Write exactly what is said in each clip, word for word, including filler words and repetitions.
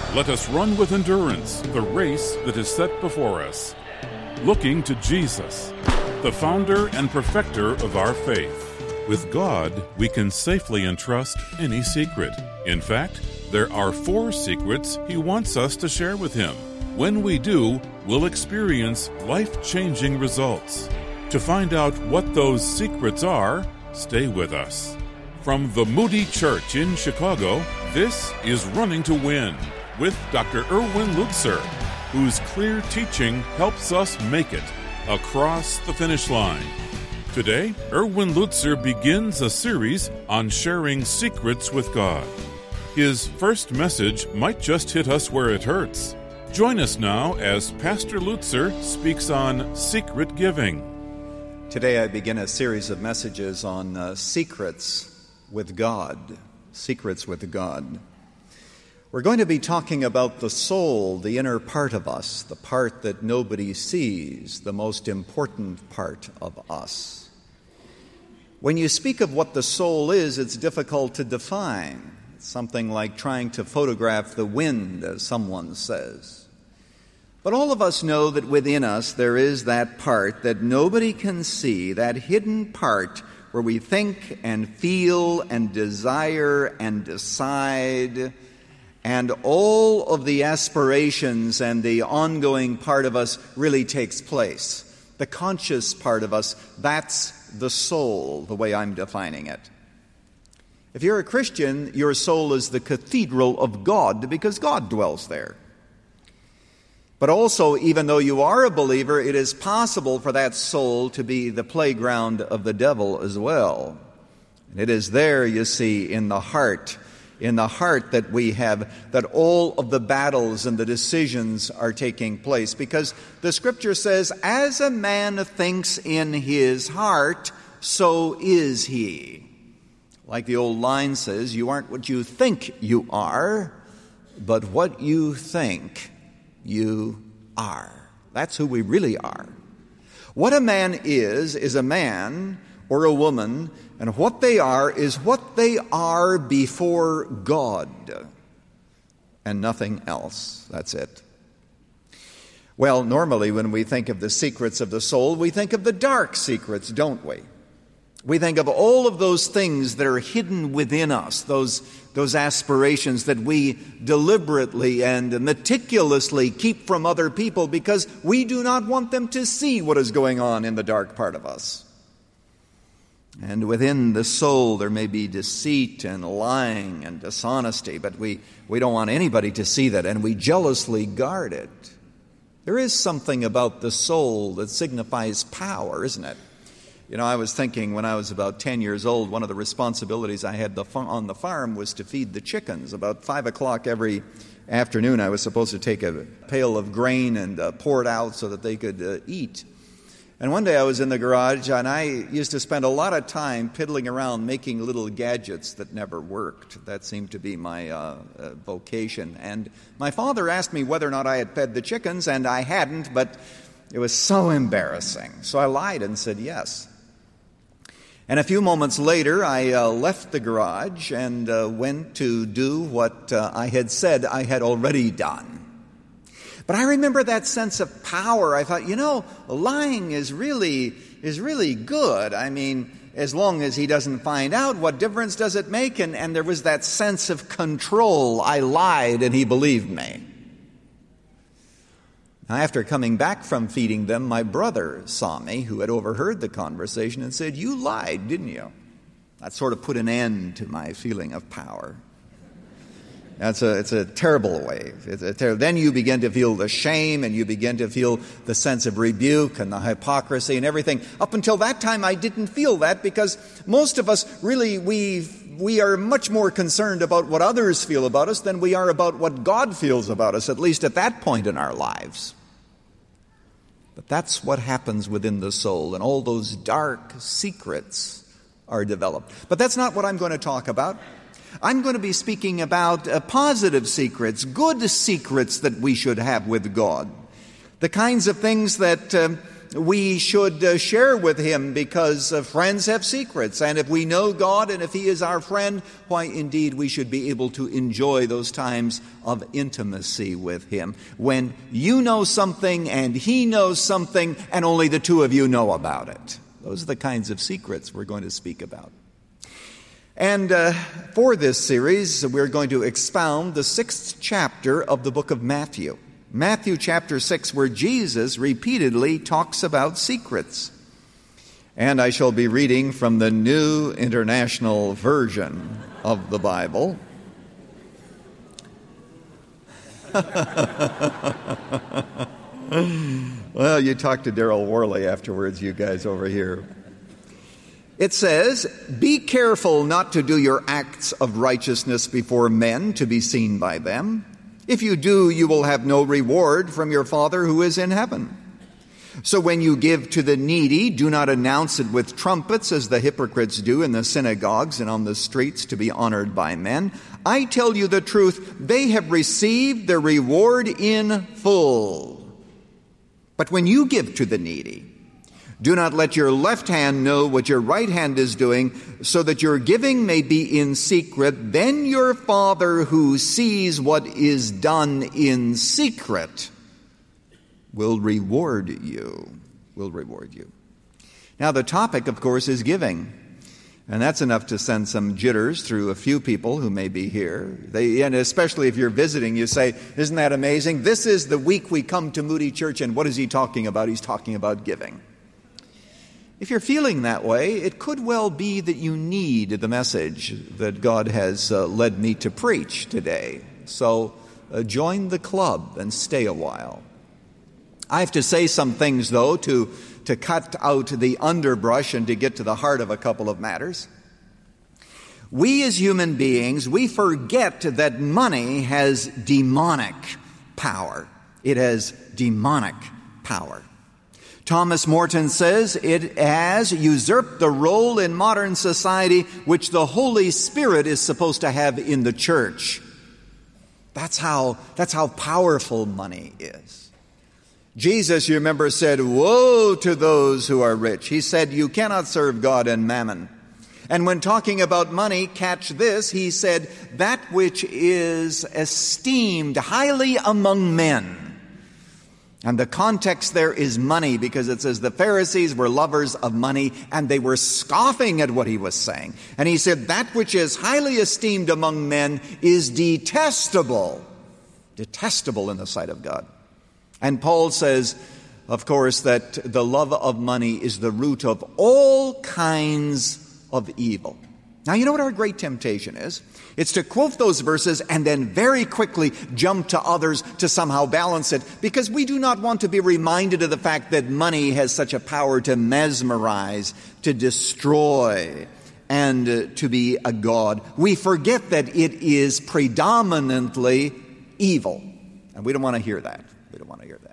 Let us run with endurance the race that is set before us, looking to Jesus, the founder and perfecter of our faith. With God, we can safely entrust any secret. In fact, there are four secrets He wants us to share with Him. When we do, we'll experience life-changing results. To find out what those secrets are, stay with us. From the Moody Church in Chicago, this is Running to Win with Doctor Erwin Lutzer, whose clear teaching helps us make it across the finish line. Today, Erwin Lutzer begins a series on sharing secrets with God. His first message might just hit us where it hurts. Join us now as Pastor Lutzer speaks on secret giving. Today I begin a series of messages on uh, secrets with God. Secrets with God. We're going to be talking about the soul, the inner part of us, the part that nobody sees, the most important part of us. When you speak of what the soul is, it's difficult to define. It's something like trying to photograph the wind, as someone says. But all of us know that within us there is that part that nobody can see, that hidden part where we think and feel and desire and decide, and all of the aspirations and the ongoing part of us really takes place. The conscious part of us, that's the soul, the way I'm defining it. If you're a Christian, your soul is the cathedral of God because God dwells there. But also, even though you are a believer, it is possible for that soul to be the playground of the devil as well. And it is there, you see, in the heart, in the heart that we have, that all of the battles and the decisions are taking place. Because the Scripture says, as a man thinks in his heart, so is he. Like the old line says, you aren't what you think you are, but what you think you are. That's who we really are. What a man is, is a man or a woman, and what they are is what they are before God, and nothing else. That's it. Well, normally when we think of the secrets of the soul, we think of the dark secrets, don't we? We think of all of those things that are hidden within us, those, those aspirations that we deliberately and meticulously keep from other people because we do not want them to see what is going on in the dark part of us. And within the soul there may be deceit and lying and dishonesty, but we, we don't want anybody to see that, and we jealously guard it. There is something about the soul that signifies power, isn't it? You know, I was thinking when I was about ten years old, one of the responsibilities I had the fa- on the farm was to feed the chickens. About five o'clock every afternoon, I was supposed to take a pail of grain and uh, pour it out so that they could uh, eat. And one day I was in the garage, and I used to spend a lot of time piddling around making little gadgets that never worked. That seemed to be my uh, uh, vocation. And my father asked me whether or not I had fed the chickens, and I hadn't, but it was so embarrassing. So I lied and said yes. And a few moments later, I uh, left the garage and uh, went to do what uh, I had said I had already done. But I remember that sense of power. I thought, you know, lying is really is really good. I mean, as long as he doesn't find out, what difference does it make? And, and there was that sense of control. I lied and he believed me. Now, after coming back from feeding them, my brother saw me, who had overheard the conversation, and said, "You lied, didn't you?" That sort of put an end to my feeling of power. That's a, it's a terrible way. It's a ter- then you begin to feel the shame, and you begin to feel the sense of rebuke and the hypocrisy and everything. Up until that time, I didn't feel that because most of us really, we we are much more concerned about what others feel about us than we are about what God feels about us, at least at that point in our lives. But that's what happens within the soul, and all those dark secrets are developed. But that's not what I'm going to talk about. I'm going to be speaking about uh, positive secrets, good secrets that we should have with God. The kinds of things that uh, we should uh, share with him because uh, friends have secrets. And if we know God and if he is our friend, why indeed we should be able to enjoy those times of intimacy with him. When you know something and he knows something and only the two of you know about it. Those are the kinds of secrets we're going to speak about. And uh, for this series, we're going to expound the sixth chapter of the book of Matthew. Matthew chapter six, where Jesus repeatedly talks about secrets. And I shall be reading from the New International Version of the Bible. Well, you talk to Darrell Worley afterwards, you guys over here. It says, "Be careful not to do your acts of righteousness before men to be seen by them. If you do, you will have no reward from your Father who is in heaven. So when you give to the needy, do not announce it with trumpets as the hypocrites do in the synagogues and on the streets to be honored by men. I tell you the truth, they have received their reward in full. But when you give to the needy, do not let your left hand know what your right hand is doing, so that your giving may be in secret. Then your Father who sees what is done in secret will reward you. Will reward you." Now the topic, of course, is giving. And that's enough to send some jitters through a few people who may be here. They, and especially if you're visiting, you say, "Isn't that amazing? This is the week we come to Moody Church, and what is he talking about? He's talking about giving." If you're feeling that way, it could well be that you need the message that God has uh, led me to preach today. So uh, join the club and stay a while. I have to say some things, though, to, to cut out the underbrush and to get to the heart of a couple of matters. We as human beings, we forget that money has demonic power. It has demonic power. Thomas Morton says it has usurped the role in modern society which the Holy Spirit is supposed to have in the church. That's how, that's how powerful money is. Jesus, you remember, said, "Woe to those who are rich." He said, "You cannot serve God and mammon." And when talking about money, catch this, he said, "That which is esteemed highly among men." And the context there is money, because it says the Pharisees were lovers of money and they were scoffing at what he was saying. And he said, "That which is highly esteemed among men is detestable." Detestable in the sight of God. And Paul says, of course, that the love of money is the root of all kinds of evil. Now, you know what our great temptation is? It's to quote those verses and then very quickly jump to others to somehow balance it, because we do not want to be reminded of the fact that money has such a power to mesmerize, to destroy, and uh, to be a god. We forget that it is predominantly evil, and we don't want to hear that. We don't want to hear that.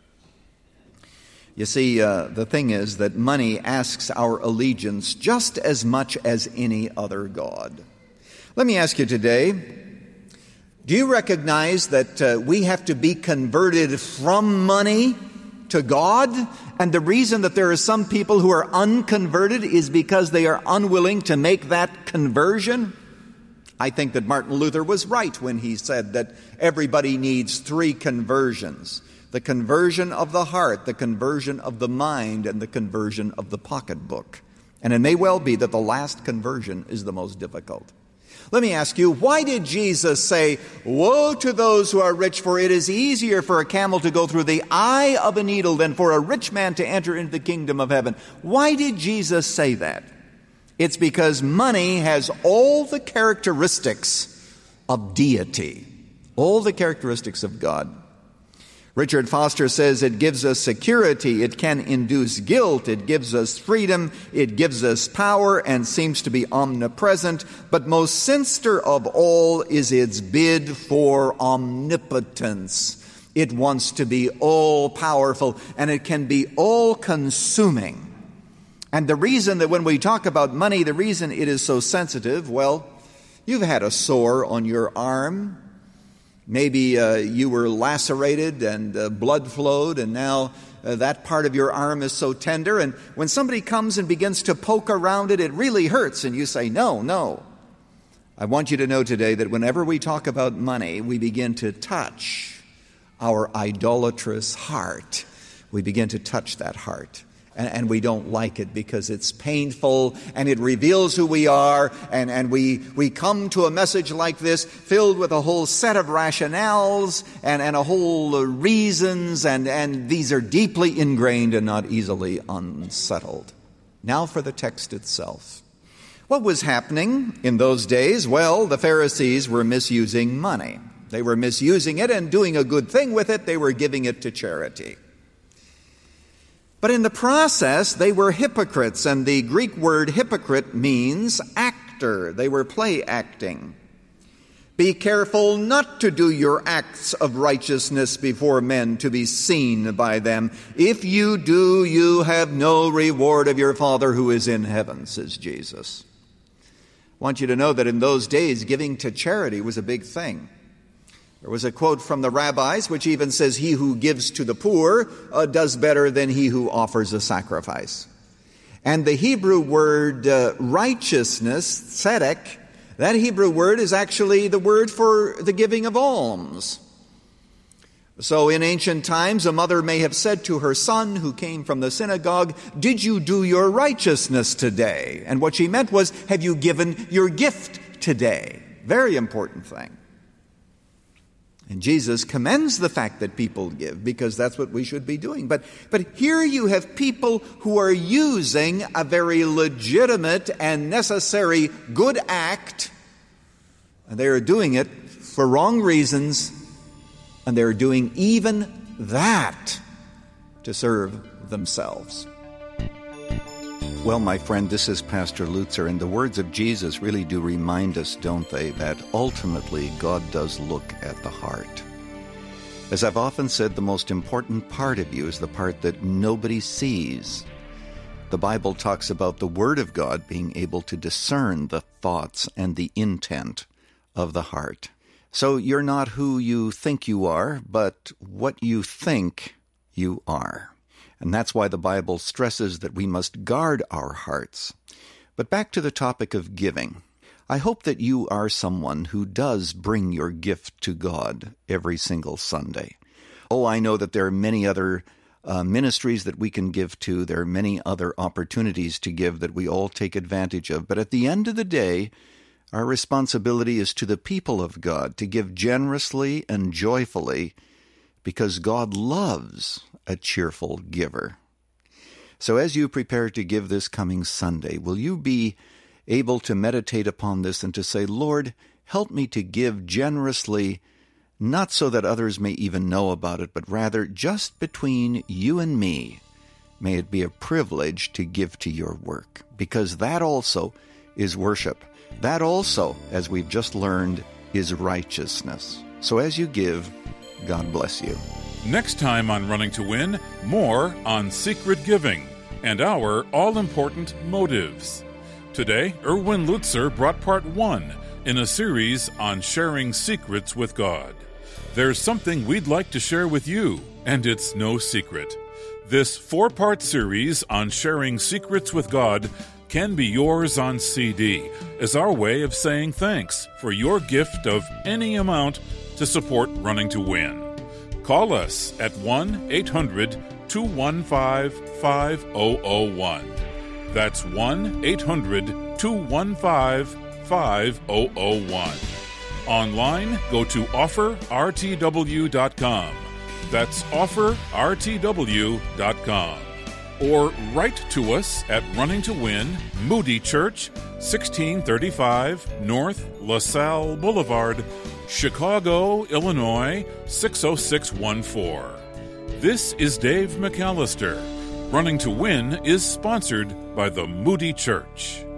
You see, uh, the thing is that money asks our allegiance just as much as any other god. Let me ask you today, do you recognize that uh, we have to be converted from money to God? And the reason that there are some people who are unconverted is because they are unwilling to make that conversion? I think that Martin Luther was right when he said that everybody needs three conversions. The conversion of the heart, the conversion of the mind, and the conversion of the pocketbook. And it may well be that the last conversion is the most difficult. Let me ask you, why did Jesus say, "Woe to those who are rich, for it is easier for a camel to go through the eye of a needle than for a rich man to enter into the kingdom of heaven"? Why did Jesus say that? It's because money has all the characteristics of deity, all the characteristics of God. Richard Foster says it gives us security, it can induce guilt, it gives us freedom, it gives us power, and seems to be omnipresent. But most sinister of all is its bid for omnipotence. It wants to be all-powerful, and it can be all-consuming. And the reason that when we talk about money, the reason it is so sensitive, well, you've had a sore on your arm. Maybe uh, you were lacerated and uh, blood flowed, and now uh, that part of your arm is so tender, and when somebody comes and begins to poke around it, it really hurts, and you say, no, no. I want you to know today that whenever we talk about money, we begin to touch our idolatrous heart. We begin to touch that heart. And, and we don't like it because it's painful and it reveals who we are. And, and we, we come to a message like this filled with a whole set of rationales and, and a whole uh, reasons. And, and these are deeply ingrained and not easily unsettled. Now for the text itself. What was happening in those days? Well, the Pharisees were misusing money. They were misusing it and doing a good thing with it. They were giving it to charity. But in the process, they were hypocrites, and the Greek word hypocrite means actor. They were play acting. Be careful not to do your acts of righteousness before men to be seen by them. If you do, you have no reward of your Father who is in heaven, says Jesus. I want you to know that in those days, giving to charity was a big thing. There was a quote from the rabbis which even says, he who gives to the poor uh, does better than he who offers a sacrifice. And the Hebrew word uh, righteousness, tzedek, that Hebrew word is actually the word for the giving of alms. So in ancient times, a mother may have said to her son who came from the synagogue, did you do your righteousness today? And what she meant was, have you given your gift today? Very important thing. And Jesus commends the fact that people give because that's what we should be doing. But, but here you have people who are using a very legitimate and necessary good act, and they are doing it for wrong reasons, and they're doing even that to serve themselves. Well, my friend, this is Pastor Lutzer, and the words of Jesus really do remind us, don't they, that ultimately God does look at the heart. As I've often said, the most important part of you is the part that nobody sees. The Bible talks about the Word of God being able to discern the thoughts and the intent of the heart. So you're not who you think you are, but what you think you are. And that's why the Bible stresses that we must guard our hearts. But back to the topic of giving. I hope that you are someone who does bring your gift to God every single Sunday. Oh, I know that there are many other uh, ministries that we can give to. There are many other opportunities to give that we all take advantage of. But at the end of the day, our responsibility is to the people of God to give generously and joyfully because God loves a cheerful giver. So as you prepare to give this coming Sunday, will you be able to meditate upon this and to say, Lord, help me to give generously, not so that others may even know about it, but rather just between you and me, may it be a privilege to give to your work, because that also is worship. That also, as we've just learned, is righteousness. So as you give, God bless you. Next time on Running to Win, more on secret giving and our all-important motives. Today, Erwin Lutzer brought part one in a series on sharing secrets with God. There's something we'd like to share with you, and it's no secret. This four-part series on sharing secrets with God can be yours on C D as our way of saying thanks for your gift of any amount to support Running to Win. Call us at one eight hundred two one five five zero zero one. That's one eight hundred two one five five zero zero one. Online, go to offer r t w dot com. That's offer r t w dot com. Or write to us at Running to Win, Moody Church, sixteen thirty-five North LaSalle Boulevard, Chicago, Illinois, six oh six one four. This is Dave McAllister. Running to Win is sponsored by the Moody Church.